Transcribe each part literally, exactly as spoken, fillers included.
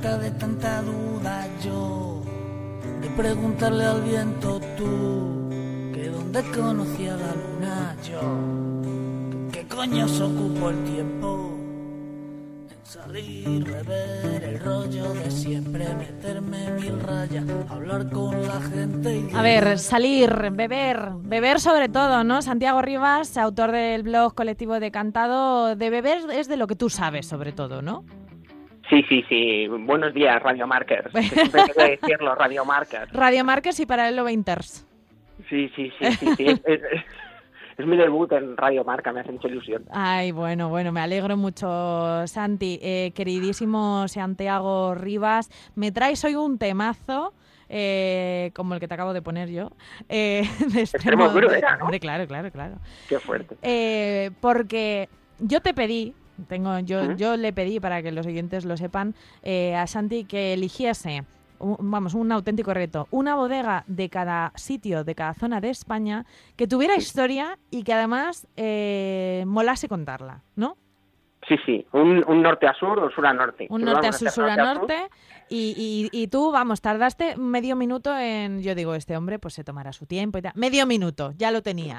harta de tanta duda yo, de preguntarle al viento tú, que dónde conocía la luna yo, que qué coño se ocupó el tiempo. Salir, beber, el rollo de siempre, meterme mil rayas, hablar con la gente y... A ver, salir, beber, beber sobre todo, ¿no? Santiago Rivas, autor del blog Colectivo Decantado, de beber es de lo que tú sabes sobre todo, ¿no? Sí, sí, sí. Buenos días, Radio Markers. Que siempre tengo que decirlo, Radio Markers. Radio Markers y Paralelo Veinters. Sí, sí, sí, sí, sí. Es, es, es mi debut en Radio Marca, me hace mucha ilusión. Ay, bueno, bueno, me alegro mucho, Santi. Eh, queridísimo Santiago Rivas, me traes hoy un temazo, eh, como el que te acabo de poner yo. Eh, de Extremo duro era, ¿no? Hombre, claro, claro, claro. Qué fuerte. Eh, porque yo te pedí, tengo, yo, ¿Mm? yo le pedí, para que los oyentes lo sepan, eh, a Santi que eligiese... Un, vamos, un auténtico reto, una bodega de cada sitio, de cada zona de España, que tuviera historia y que además eh, molase contarla, ¿no? Sí, sí, un, un norte a sur o sur a norte. Un norte a sur, sur a norte, y, y, y tú, vamos, tardaste medio minuto en, yo digo, este hombre pues se tomará su tiempo y tal. Medio minuto, ya lo tenía.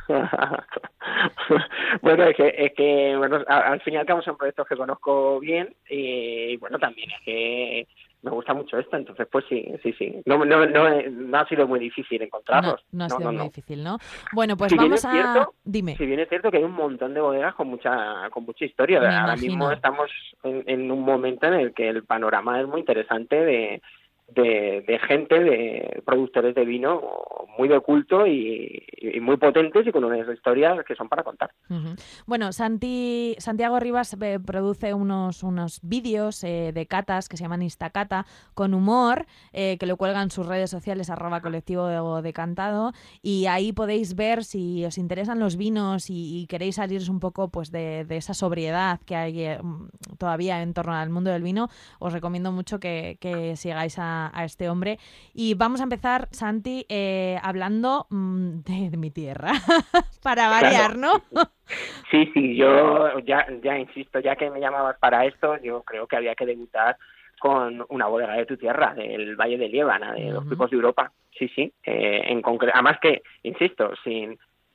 Bueno, es que, es que bueno, al fin y al cabo son proyectos que conozco bien y bueno, también es que me gusta mucho esto, entonces pues sí, sí, sí. No, no, no, no ha sido muy difícil encontrarlos. No, no ha no, sido no, muy no. difícil, ¿no? Bueno, pues si vamos a... Cierto, Dime. Si bien es cierto que hay un montón de bodegas con mucha con mucha historia. Me Ahora imagino. mismo estamos en, en un momento en el que el panorama es muy interesante de... De, de gente, de productores de vino muy de culto y, y muy potentes y con unas historias que son para contar. Uh-huh. Bueno, Santi, Santiago Rivas eh, produce unos, unos vídeos eh, de catas que se llaman Instacata, con humor, eh, que lo cuelgan en sus redes sociales, arroba colectivo decantado, y ahí podéis ver si os interesan los vinos y, y queréis saliros un poco pues de, de esa sobriedad que hay eh, todavía en torno al mundo del vino. Os recomiendo mucho que, que sigáis a a este hombre. Y vamos a empezar, Santi, eh, hablando mmm, de, de mi tierra, para variar, claro. ¿no? Sí, sí, yo ya, ya insisto, ya que me llamabas para esto, yo creo que había que debutar con una bodega de tu tierra, del Valle de Liébana, de uh-huh. los Picos de Europa. Sí, sí, eh, en concreto, además que, insisto, sin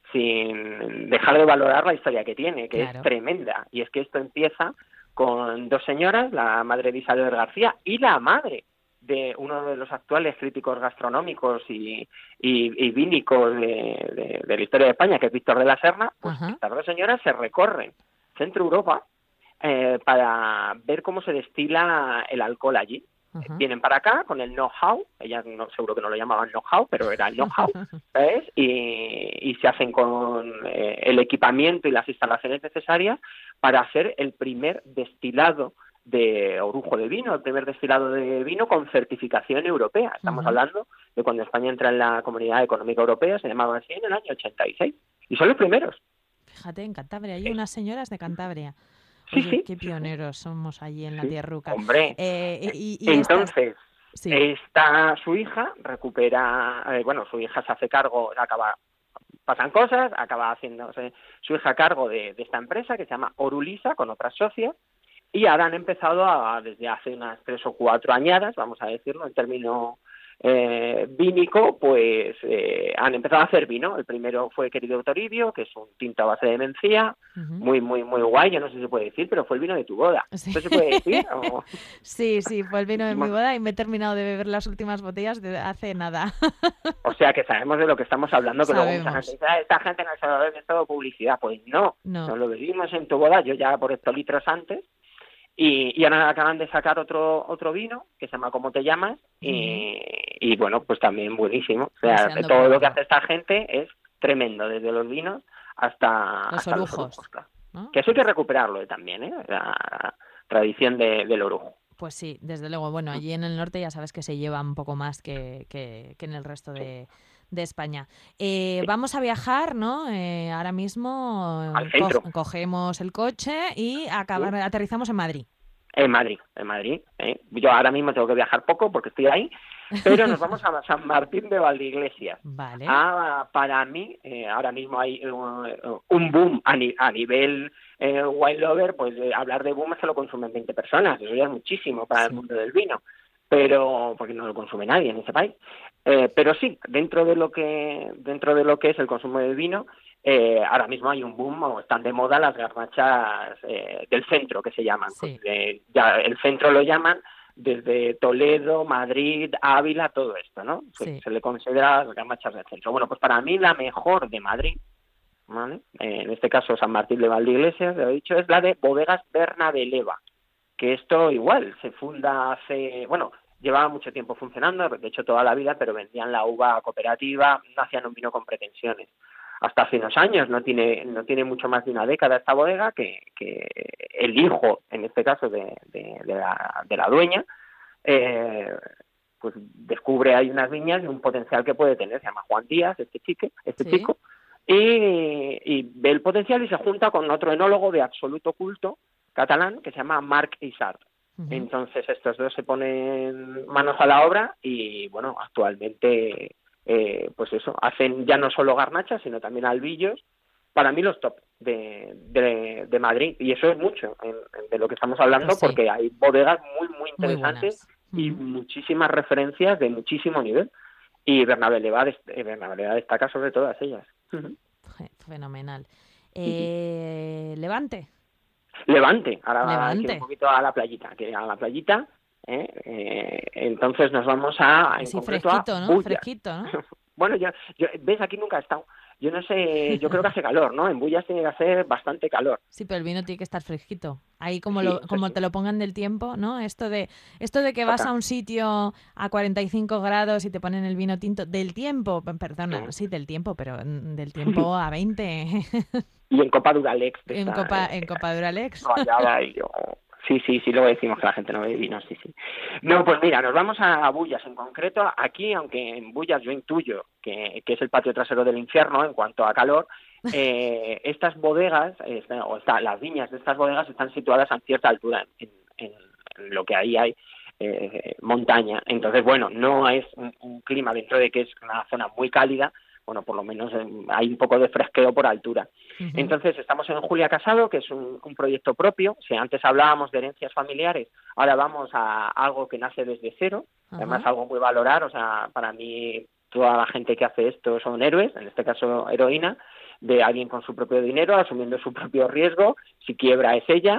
sin dejar de valorar la historia que tiene, que claro. es tremenda, y es que esto empieza con dos señoras, la madre de Isabel García y la madre de uno de los actuales críticos gastronómicos y, y, y vínicos de, de, de la historia de España, que es Víctor de la Serna, pues uh-huh. estas dos señoras se recorren Centro Europa eh, para ver cómo se destila el alcohol allí. Uh-huh. Vienen para acá con el know-how, ellas no, seguro que no lo llamaban know-how, pero era el know-how, ¿sabes? Y, y se hacen con eh, el equipamiento y las instalaciones necesarias para hacer el primer destilado de orujo de vino, el primer destilado de vino con certificación europea. Estamos uh-huh. hablando de cuando España entra en la Comunidad Económica Europea, se llamaba así en el año ochenta y seis. Y son los primeros. Fíjate, en Cantabria, hay unas señoras de Cantabria. Oye, sí, sí. Qué pioneros somos allí en la sí. tierruca. Hombre, eh, y, y entonces, esta... sí. está su hija, recupera, eh, bueno, su hija se hace cargo, acaba... pasan cosas, acaba haciéndose su hija a cargo de, de esta empresa que se llama Orulisa, con otras socias, y ahora han empezado a, desde hace unas tres o cuatro añadas, vamos a decirlo en término eh, vínico, pues eh, han empezado a hacer vino. El primero fue Querido Toribio, que es un tinto a base de mencía, uh-huh. muy, muy, muy guay, yo no sé si se puede decir, pero fue el vino de tu boda. Sí. ¿Eso se puede decir? ¿O? Sí, sí, fue el vino de mi boda y me he terminado de beber las últimas botellas de hace nada. O sea que sabemos de lo que estamos hablando, que sabemos. Luego mucha gente dice, ah, esta gente no se lo bebe, es todo publicidad. Pues no, no, nos lo bebimos en tu boda, yo ya por hectolitros antes. Y, y ahora acaban de sacar otro otro vino que se llama ¿Cómo te llamas? Uh-huh. Y, y bueno, pues también buenísimo. O sea, de todo lo que hace esta gente es tremendo, desde los vinos hasta los hasta orujos. Los orujos, claro. ¿No? Que eso hay que recuperarlo eh, también, ¿eh? La tradición de, del orujo. Pues sí, desde luego. Bueno, allí en el norte ya sabes que se lleva un poco más que, que, que en el resto de... de España. Eh, sí. Vamos a viajar, ¿no? Eh, ahora mismo Al centro. Co- cogemos el coche y acabar, sí. aterrizamos en Madrid. En Madrid, en Madrid. ¿eh? Yo ahora mismo tengo que viajar poco porque estoy ahí, pero nos vamos a San Martín de Valdeiglesias. Vale. Ah, para mí, eh, ahora mismo hay uh, un boom a, ni a nivel eh, wine lover, pues eh, hablar de boom se lo consumen veinte personas, eso ya es muchísimo para sí. el mundo del vino, pero porque no lo consume nadie en ese país. Eh, pero sí, dentro de lo que dentro de lo que es el consumo del vino, eh, ahora mismo hay un boom, o están de moda las garnachas eh, del centro, que se llaman. Sí. Pues, eh, ya el centro lo llaman desde Toledo, Madrid, Ávila, todo esto, ¿no? Se, Sí. se le considera las garnachas del centro. Bueno, pues para mí la mejor de Madrid, ¿vale? Eh, en este caso San Martín de Valdeiglesias, lo he dicho, es la de Bodegas Bernabeleva, que esto igual se funda hace, bueno, llevaba mucho tiempo funcionando, de hecho toda la vida, pero vendían la uva cooperativa, no hacían un vino con pretensiones. Hasta hace unos años, no tiene no tiene mucho más de una década esta bodega, que, que el hijo, en este caso, de, de, de, la, de la dueña, eh, pues descubre ahí unas viñas y un potencial que puede tener. Se llama Juan Díaz, este chique, este Sí. chico, y, y ve el potencial y se junta con otro enólogo de absoluto culto catalán que se llama Marc Isart. Uh-huh. Entonces estos dos se ponen manos a la obra y, bueno, actualmente... Eh, pues eso, hacen ya no solo garnachas, sino también albillos, para mí los top de, de, de Madrid, y eso es mucho en, en de lo que estamos hablando, Pues sí. porque hay bodegas muy, muy Muy interesantes buenas. y Mm. muchísimas referencias de muchísimo nivel, y Bernabeleva, dest eh, Bernabeleva destaca sobre todas ellas. Je- Fenomenal. Eh, Levante. Levante, ahora Levante. quiero un poquito a la playita, que a la playita, ¿eh? Eh, entonces nos vamos a, en Así concreto, fresquito, a ¿no? Bullas. Fresquito, ¿no? Bueno, yo, yo, ves, aquí nunca he estado. Yo no sé, yo creo que hace calor, ¿no? En Bullas tiene que hacer bastante calor. Sí, pero el vino tiene que estar fresquito. Ahí como Sí, lo, eso como sí. te lo pongan del tiempo, ¿no? Esto de esto de que vas Total. a un sitio a cuarenta y cinco grados y te ponen el vino tinto del tiempo, p- perdona, sí, del tiempo, pero mm, del tiempo a veinte Y en Copa Duralex. de en esta, copa eh, en copa Duralex. rayada, y yo... Sí, sí, sí, luego decimos que la gente no bebe vino, sí, sí. No, pues mira, nos vamos a Bullas en concreto. Aquí, aunque en Bullas yo intuyo que, que es el patio trasero del infierno en cuanto a calor, eh, estas bodegas, eh, o esta, las viñas de estas bodegas están situadas a cierta altura en, en, en lo que ahí hay eh, montaña. Entonces, bueno, no es un, un clima, dentro de que es una zona muy cálida, bueno, por lo menos eh, hay un poco de fresqueo por altura. Ujú. Entonces, estamos en Julia Casado, que es un, un proyecto propio. Si antes hablábamos de herencias familiares, ahora vamos a algo que nace desde cero, Ajá. además algo muy valorar. O sea, para mí, toda la gente que hace esto son héroes, en este caso heroína, de alguien con su propio dinero, asumiendo su propio riesgo. Si quiebra es ella,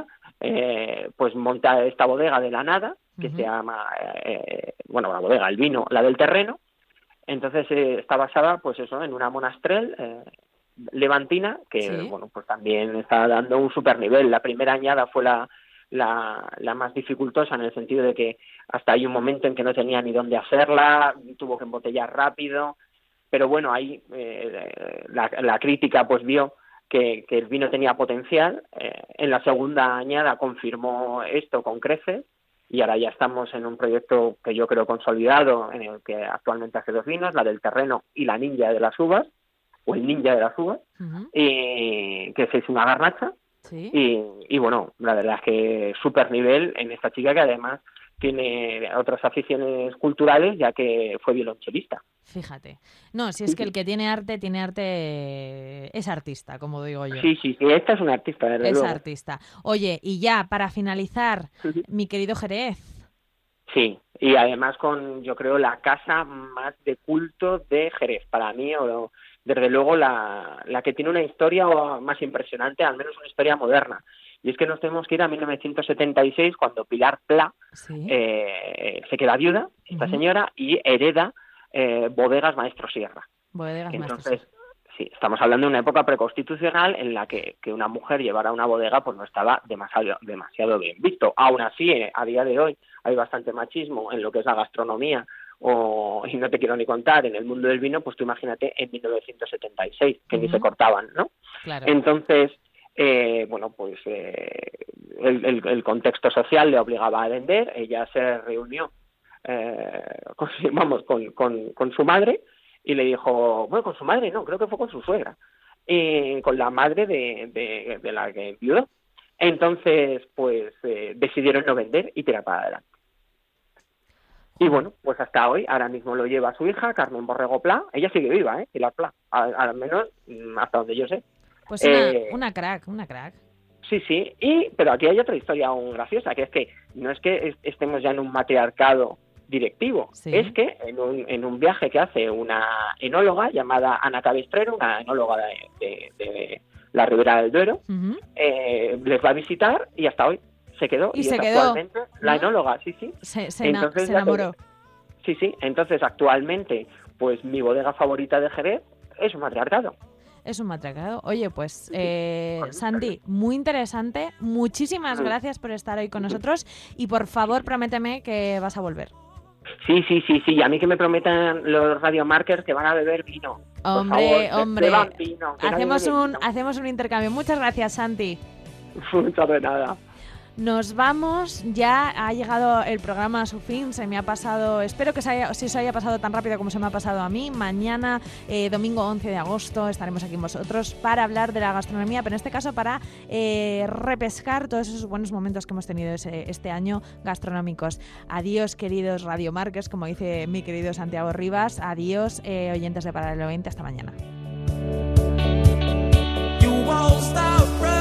eh, pues monta esta bodega de la nada, que Ujú. se llama, eh, bueno, la bodega, el vino, la del terreno. Entonces eh, está basada, pues eso, en una monastrell eh, levantina, que Sí. bueno, pues también está dando un super nivel. La primera añada fue la, la, la más dificultosa, en el sentido de que hasta hay un momento en que no tenía ni dónde hacerla, tuvo que embotellar rápido, pero bueno, ahí eh, la, la crítica pues vio que, que el vino tenía potencial. Eh, en la segunda añada confirmó esto con creces, y ahora ya estamos en un proyecto que yo creo consolidado, en el que actualmente hace dos vinos, la del terreno y la ninja de las uvas, o el ninja de las uvas, Ujú. y que es una garnacha, Sí. y, y bueno, la verdad es que súper nivel en esta chica, que además tiene otras aficiones culturales, ya que fue violonchelista. Fíjate. No, si es que el que tiene arte, tiene arte, es artista, como digo yo. Sí, sí, sí, esta es una artista, desde Es luego. artista. Oye, y ya, para finalizar, mi querido Jerez. Sí, y además con, yo creo, la casa más de culto de Jerez, para mí, o desde luego la, la que tiene una historia más impresionante, al menos una historia moderna. Y es que nos tenemos que ir a mil novecientos setenta y seis, cuando Pilar Pla Sí. eh, se queda viuda, esta Ujú. señora, y hereda eh, Bodegas Maestro Sierra. Bodegas Entonces, Maestros. sí, estamos hablando de una época preconstitucional en la que, que una mujer llevara una bodega pues no estaba demasiado, demasiado bien visto. Aún así, eh, a día de hoy hay bastante machismo en lo que es la gastronomía, o, y no te quiero ni contar, en el mundo del vino, pues tú imagínate en mil novecientos setenta y seis, que Ujú. ni se cortaban, ¿no? Claro. Entonces, eh, bueno, pues eh, el, el, el contexto social le obligaba a vender. Ella se reunió eh, con, vamos, con, con, con su madre, y le dijo, bueno, con su madre no, creo que fue con su suegra, y con la madre de, de, de la que viudó. Entonces, pues eh, decidieron no vender y tirar para adelante. Y bueno, pues hasta hoy, ahora mismo lo lleva su hija, Carmen Borrego Pla. Ella sigue viva, ¿eh? Pilar Pla, al, al menos hasta donde yo sé. Pues una, Eh, una crack, una crack. Sí, sí, y pero aquí hay otra historia aún graciosa, que es que no es que est- estemos ya en un matriarcado directivo, Sí. es que en un, en un viaje que hace una enóloga llamada Ana Cabestrero, una enóloga de, de- de la Ribera del Duero, Ujú. eh, les va a visitar y hasta hoy se quedó. Y Y, se es quedó, actualmente la ¿no? enóloga, sí, sí. Se, se, ena- Entonces, se ya te enamoró. digo. Sí, sí, entonces actualmente, pues mi bodega favorita de Jerez es un matriarcado. Es un matriarcado. Oye, pues, eh, Correcto. Santi, muy interesante. Muchísimas Mm. gracias por estar hoy con nosotros. Y por favor, prométeme que vas a volver. Sí, sí, sí, sí, y a mí que me prometan los radiomarkers que van a beber vino. Por Hombre, favor, be- hombre. beban vino, que nadie Hacemos bebe un, vino. hacemos un intercambio. Muchas gracias, Santi. Muchas de nada. Nos vamos, ya ha llegado el programa a su fin, se me ha pasado, espero que se haya, si se haya pasado tan rápido como se me ha pasado a mí. Mañana, eh, domingo once de agosto, estaremos aquí con vosotros para hablar de la gastronomía, pero en este caso para eh, repescar todos esos buenos momentos que hemos tenido ese, este año gastronómicos. Adiós, queridos radiomarkers, como dice mi querido Santiago Rivas. Adiós, eh, oyentes de Paralelo veinte, hasta mañana. You won't stop running.